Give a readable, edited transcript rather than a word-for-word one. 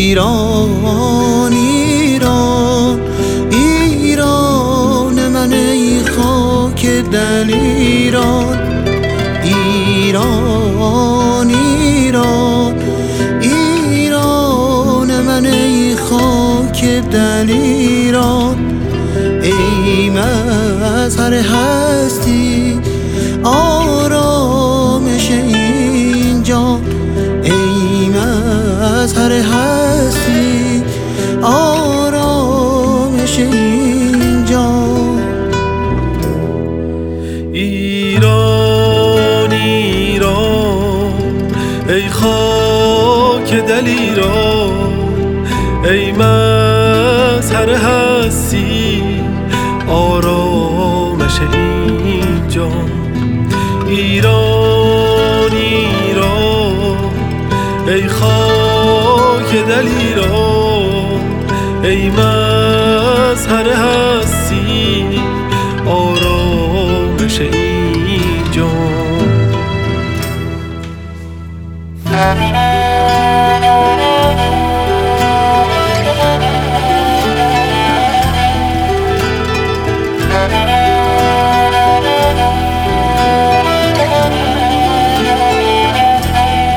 ایران ایران ایران من ای خاک دلیران ایران ایران ایران من ای خاک دلیران ای مظهر هستی آرامش این جان ای مظهر هستی آرامش این جان ایران ایران ای خاک دلیران ای مظهر هستی آرامش این جان ایران ایران ای خاک دلیران ای مظهر هستی آرامش این جان